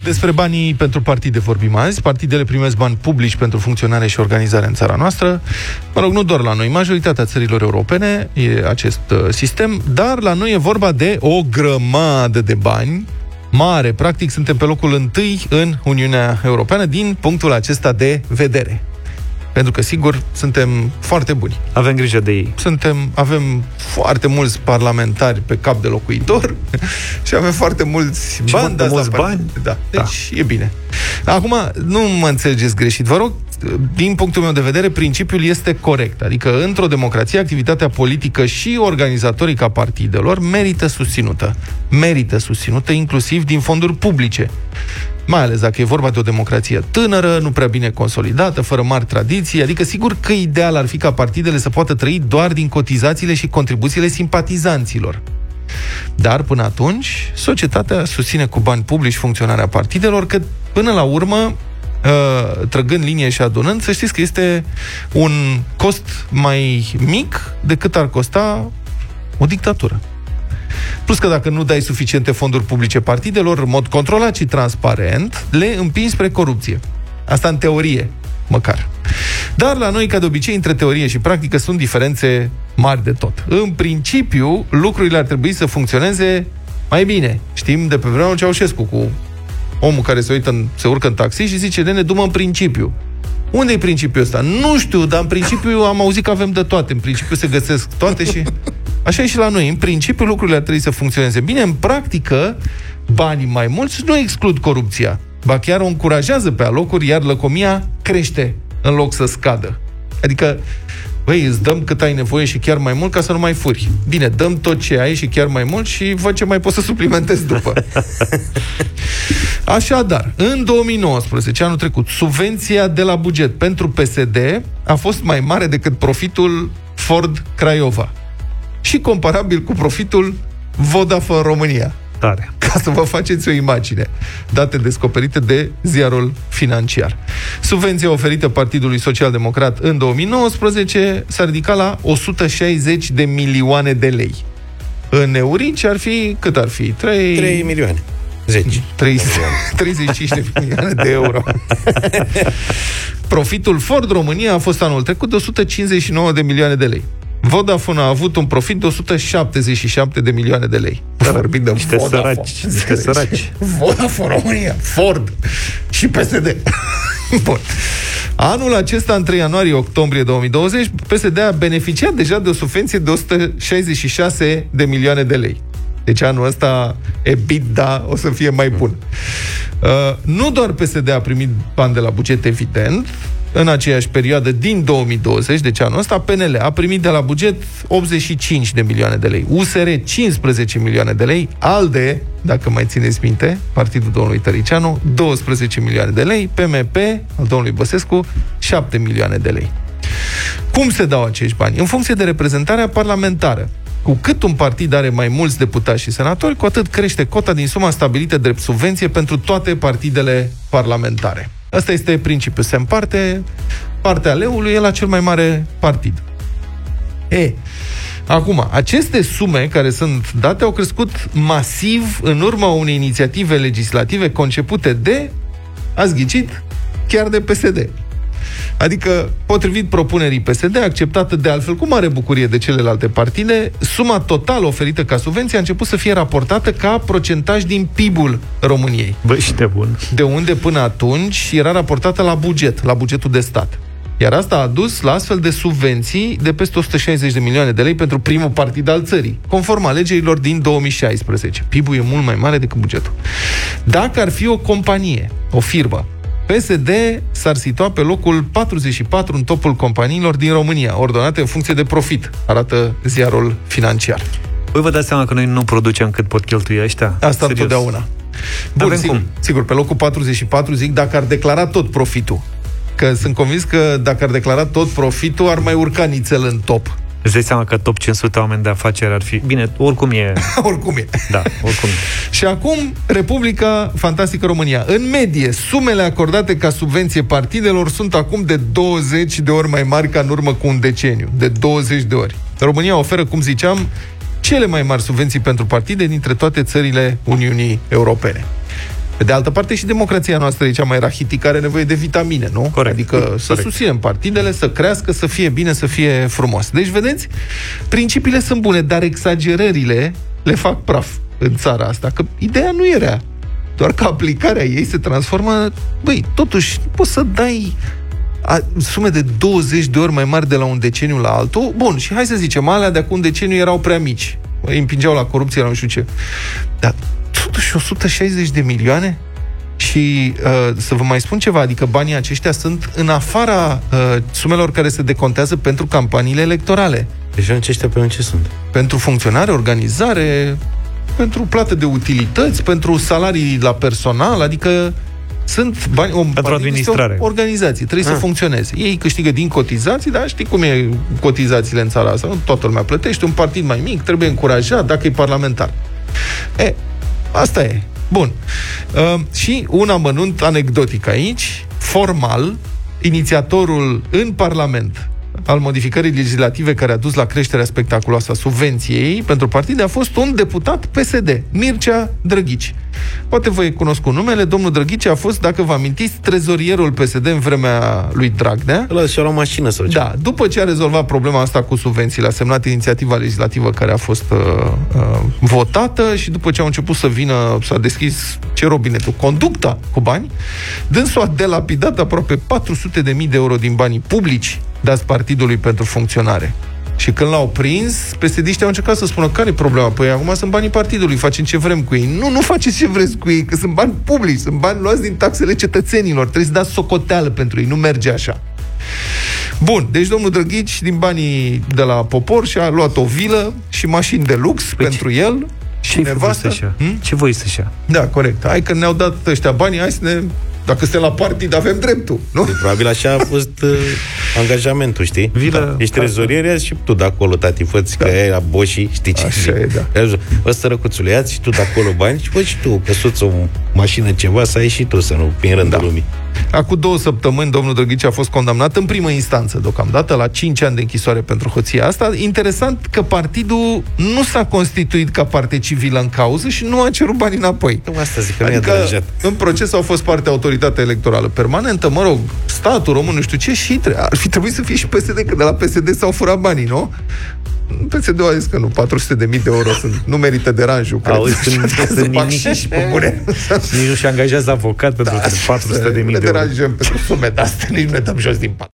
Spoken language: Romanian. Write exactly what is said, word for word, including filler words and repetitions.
Despre banii pentru partide vorbim azi. Partidele primesc bani publici pentru funcționare și organizare în țara noastră. Mă rog, nu doar la noi, majoritatea țărilor europene e acest uh, sistem, dar la noi e vorba de o grămadă de bani mare. Practic suntem pe locul întâi în Uniunea Europeană din punctul acesta de vedere. Pentru că, sigur, suntem foarte buni. Avem grijă de ei. Suntem, avem foarte mulți parlamentari pe cap de locuitor și avem foarte mulți și bani. De mulți bani? Da. Deci da. E bine. Acum, nu mă înțelegeți greșit. Vă rog, din punctul meu de vedere, principiul este corect. Adică, într-o democrație, activitatea politică și organizatorică a partidelor merită susținută. Merită susținută, inclusiv din fonduri publice. Mai ales dacă e vorba de o democrație tânără, nu prea bine consolidată, fără mari tradiții, adică sigur că ideal ar fi ca partidele să poată trăi doar din cotizațiile și contribuțiile simpatizanților. Dar până atunci, societatea susține cu bani publici funcționarea partidelor, că până la urmă, trăgând linie și adunând, să știți că este un cost mai mic decât ar costa o dictatură. Plus că dacă nu dai suficiente fonduri publice partidelor, în mod controlat și transparent, le împingi spre corupție. Asta în teorie, măcar. Dar la noi, ca de obicei, între teorie și practică sunt diferențe mari de tot. În principiu, lucrurile ar trebui să funcționeze mai bine. Știm de pe vremea lui Ceaușescu, cu omul care se uită, în, se urcă în taxi și zice, nene, du-mă în principiu. Unde e principiul ăsta? Nu știu, dar în principiu am auzit că avem de toate. În principiu se găsesc toate și... Așa e și la noi. În principiu lucrurile ar trebui să funcționeze bine. În practică, banii mai mulți nu exclud corupția. Ba chiar o încurajează pe alocuri, iar lăcomia crește în loc să scadă. Adică, băi, îți dăm cât ai nevoie și chiar mai mult ca să nu mai furi. Bine, dăm tot ce ai și chiar mai mult și văd ce mai poți să suplimentezi după. Așadar, în două mii nouăsprezece, anul trecut, subvenția de la buget pentru P S D a fost mai mare decât profitul Ford Craiova. Și comparabil cu profitul Vodafone România. Tare. Ca să vă faceți o imagine. Date descoperite de Ziarul Financiar. Subvenția oferită Partidului Social Democrat în două mii nouăsprezece s-a ridicat la o sută șaizeci de milioane de lei. În eurici ar fi, cât ar fi? trei milioane. zece. treizeci și cinci de milioane de euro. Profitul Ford România a fost anul trecut de o sută cincizeci și nouă de milioane de lei. Vodafone a avut un profit de o sută șaptezeci și șapte de milioane de lei. Vorbim de niște Vodafone. Săraci, niște săraci. Vodafone România, Ford și P S D. Bun. Anul acesta, între ianuarie-octombrie două mii douăzeci, P S D a beneficiat deja de o subvenție de o sută șaizeci și șase de milioane de lei. Deci anul ăsta EBITDA o să fie mai bun. Uh, nu doar P S D a primit bani de la buget, evident. În aceeași perioadă din două mii douăzeci, deci anul ăsta, P N L a primit de la buget optzeci și cinci de milioane de lei, U S R cincisprezece milioane de lei, ALDE, dacă mai țineți minte, partidul domnului Tăricianu, douăsprezece milioane de lei, P M P, al domnului Băsescu, șapte milioane de lei. Cum se dau acești bani? În funcție de reprezentarea parlamentară. Cu cât un partid are mai mulți deputați și senatori, cu atât crește cota din suma stabilită drept subvenție pentru toate partidele parlamentare. Asta este principiul. Se împarte, partea leului e la cel mai mare partid. E, acum, aceste sume care sunt date au crescut masiv în urma unei inițiative legislative concepute de, ați ghicit, chiar de P S D. Adică, potrivit propunerii P S D, acceptată de altfel cu mare bucurie de celelalte partide, suma totală oferită ca subvenție a început să fie raportată ca procentaj din P I B-ul României. Băi, și de bun. De unde până atunci era raportată la buget, la bugetul de stat. Iar asta a dus la astfel de subvenții de peste o sută șaizeci de milioane de lei pentru primul partid al țării, conform alegerilor din două mii șaisprezece. P I B-ul e mult mai mare decât bugetul. Dacă ar fi o companie, o firmă, P S D s-ar situa pe locul patruzeci și patru în topul companiilor din România, ordonate în funcție de profit, arată Ziarul Financiar. Păi vă dați seama că noi nu producem cât pot cheltui ăștia? Asta întotdeauna. Bun, sigur, cum? sigur, pe locul patruzeci și patru zic dacă ar declara tot profitul. Că sunt convins că dacă ar declara tot profitul, ar mai urca nițel în top. Îți dai seama că top cinci sute oameni de afaceri ar fi... Bine, oricum e... oricum e. Da, oricum e. Și acum, Republica Fantastică România. În medie, sumele acordate ca subvenție partidelor sunt acum de douăzeci de ori mai mari ca în urmă cu un deceniu. De douăzeci de ori. România oferă, cum ziceam, cele mai mari subvenții pentru partide dintre toate țările Uniunii Europene. Pe de altă parte, și democrația noastră e cea mai rahitică, are nevoie de vitamine, nu? Corect. Adică Corect. să susținem partidele, să crească, să fie bine, să fie frumos. Deci, vedeți, principiile sunt bune, dar exagerările le fac praf în țara asta, că ideea nu e rea. Doar că aplicarea ei se transformă... Băi, totuși, poți să dai a, sume de douăzeci de ori mai mari de la un deceniu la altul. Bun, și hai să zicem, alea de acum un deceniu erau prea mici. Îi împingeau la corupție, la nu știu ce. Dar totuși o sută șaizeci de milioane? Și uh, să vă mai spun ceva, adică banii aceștia sunt în afara uh, sumelor care se decontează pentru campaniile electorale. Deci aceștia pe ce sunt? Pentru funcționare, organizare, pentru plată de utilități, pentru salarii la personal, adică sunt bani, o, pentru administrare. O organizație, trebuie ah. să funcționeze. Ei câștigă din cotizații, dar știi cum e cotizațiile în țara asta, nu toată lumea plătește, un partid mai mic trebuie încurajat dacă e parlamentar. E, asta e. Bun. Uh, și un amănunt anecdotic aici, formal, inițiatorul în Parlament al modificării legislative care a dus la creșterea spectaculoasă a subvenției pentru partide a fost un deputat P S D, Mircea Drăghici. Poate voi cunoscut numele, domnul Drăghici a fost, dacă vă amintiți, trezorierul P S D în vremea lui Dragnea. Ăla și-a luat mașină sau ce? Da, după ce a rezolvat problema asta cu subvențiile, a semnat inițiativa legislativă care a fost uh, uh, votată și după ce au început să vină, s-a deschis ce robinetul, conducta cu bani, dânsul a delapidat aproape patru sute de mii de euro din banii publici dați partidului pentru funcționare. Și când l-au prins, P S D-știi au încercat să spună care e problema? Păi acum sunt banii partidului, facem ce vrem cu ei. Nu, nu faceți ce vreți cu ei, că sunt bani publici, sunt bani luați din taxele cetățenilor. Trebuie să dați socoteală pentru ei, nu merge așa. Bun, deci domnul Drăghici, din banii de la popor, și-a luat o vilă și mașini de lux păi pentru ce? El și nevastă. Hmm? Ce voi să-și ia? Da, corect. Hai că ne-au dat ăștia banii, hai să ne... Dacă suntem la partid, avem dreptul, nu? De, probabil așa a fost uh, angajamentul, știi? Vilă, da. Ești trezorier, și tu de acolo, tati, fă-ți, da. Că e la boșii, știi ce așa zic? E, da. Bă, sărăcuțule, ia-ți și tu de acolo bani și fă și tu, căsuți o mașină, ceva, să ai și tu, să nu, prin rândul da. lumii. Acum două săptămâni, domnul Drăghici a fost condamnat în primă instanță, deocamdată, la cinci ani de închisoare pentru hoția asta. Interesant că partidul nu s-a constituit ca parte civilă în cauză și nu a cerut banii înapoi. Asta zic, că adică, nu i-a în proces au fost parte autoritatea electorală permanentă, mă rog, statul român, nu știu ce, și tre- ar fi trebuit să fie și P S D, că de la P S D s-au furat banii, nu? P S D-ul a zis că nu, patru sute de mii de euro sunt, nu merită deranjul. Auzi, sunt, sunt nimic și pe bune. Nici nu și angajează avocat pentru da, patru sute de mii de euro. Ne deranjăm pentru sume de astea, nici nu ne dăm jos din pat.